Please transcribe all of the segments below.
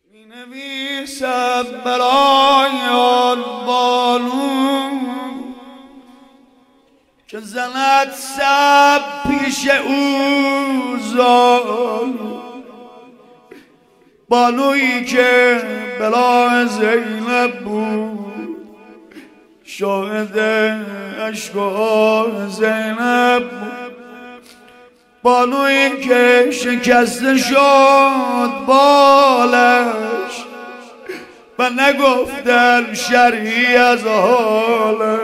می نویسم برای آن بانو که زند سب پیش او زالو، بانویی که بلا زینب بود، شاهد عشق و آه زینب بود، بانویی که شکسته شد بالش و نگفتن شرحی از حالش.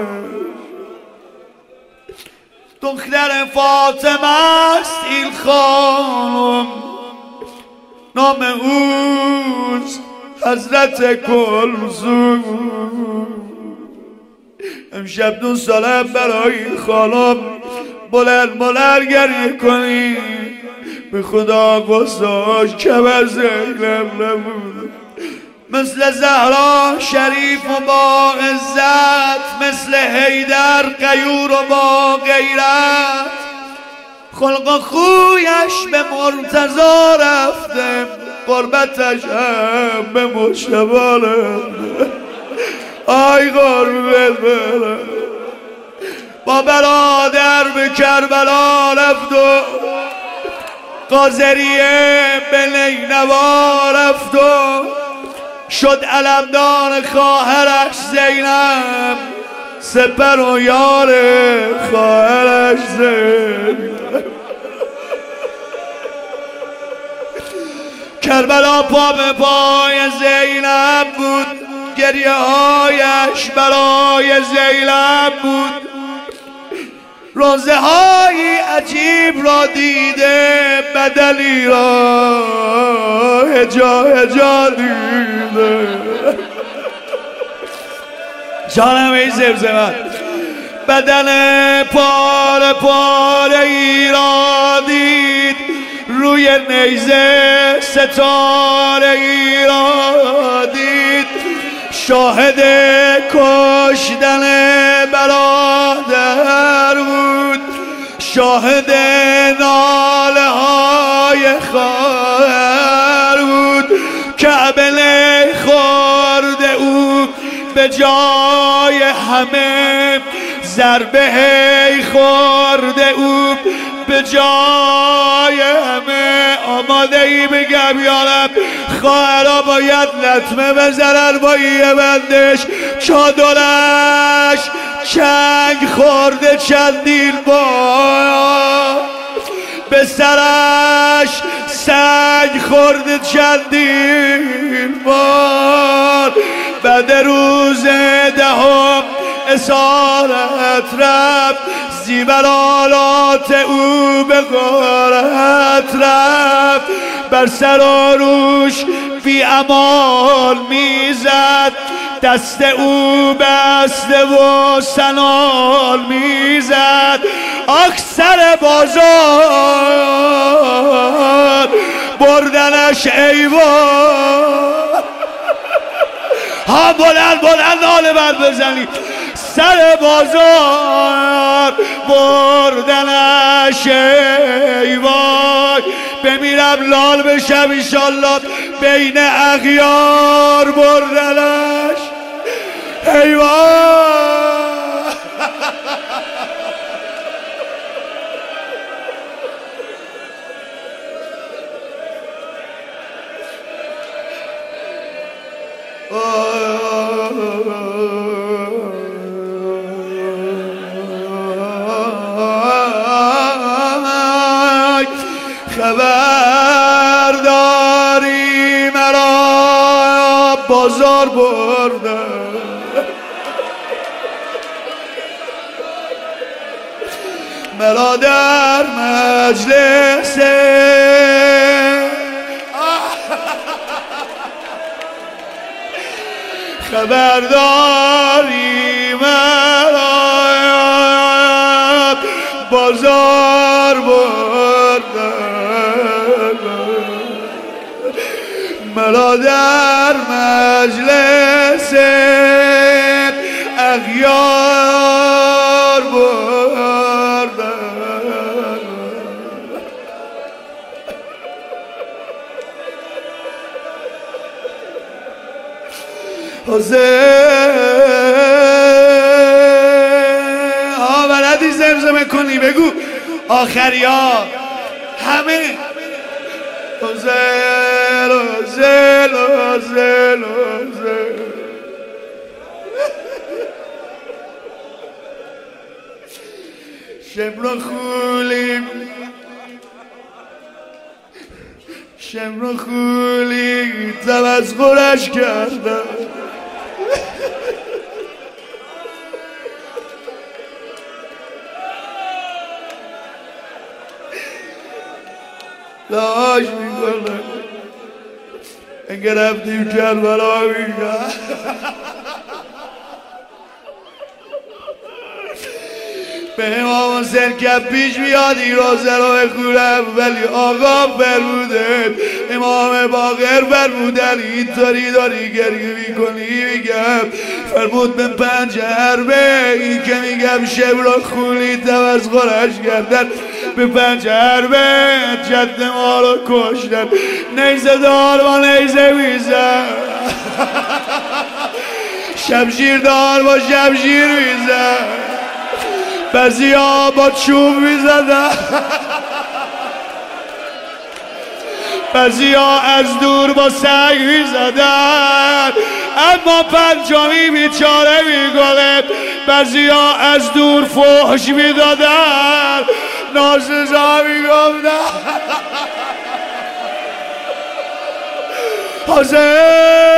دختر فاطمه است این خانم، نام اوست حضرت کلثوم. امشب 2 ساله برای این خانم بلند بلند گریه کنی، به خدا قصاش کمر زینب نبود. مثل زهرا شریف و با عزت، مثل حیدر غیور و با غیرت، خلق و خویش به مرتضی رفته، قربتش هم به مجتبی رفته. آی قربت برم، با برادر به کربلا رفت و قاضریه به نینوا رفت و شد علمدار خواهرش زینب، سپر و یار خواهرش زینب. کربلا پا به پای زینب بود، گریه هایش برای زینب بود، روزه های عجیب را دیده، بدلی را هجا هجا دیده. جانم ای زمزمت، بدن پاره پاره ای را دید، روی نیزه ستاره ای را دید، شاهد کشتن برادر بود، شاهد ناله های خواهر بود، کعبه خورده او به جای همه، ضربه خورده او به جای همه. آماده ای بگم یارم، خواهرها باید لطمه بزنن با یه بندش، چادرش چنگ خورده چندین بار، به سرش سنگ خورده چندین بار. بعد روز 10 اسارت رفت، زیورالات او به غارت رفت، بر سر و روش بی امان میزد، دست او بسته و سنان میزد. اکثر بازار بردنش ایوان، ها بلند بلند ناله بر بزنی، سر بازار بردنش ایوان. بمیرم لال بشم ایشالله، بین اغیار بردنش ایوان. خبرداری مرا بازار برده، مرا در مجلس خبرداری مرا بازار برده، مرا در مجلس اغیار برده. بلدی زمزمه کنی بگو آخریا همه حسین حسین حسین حسین شمرا خولی شمرا خولی تمسخرش کردم داش میکنم اگه رفتیم کربلا میگم به امام حسین که پیش بیاد این روزه رو بخونم ولی آقا فرمودن امام باقر فرمودن اینطوری داری گریه میکنی میگم فرمود به پنج حربه این که میگم شمرا خولی تمسخرش کردن به پنج حربه جد ما رو کشتن نیزه دار با نیزه میزن شمشیر دار با شمشیر میزن بعضی ها با چوب میزدن بعضی ها از دور با سنگ میزدن اما پنجمی بیچاره میگله بعضی ها از دور فحش میدادن ناسزا میگفتن حسین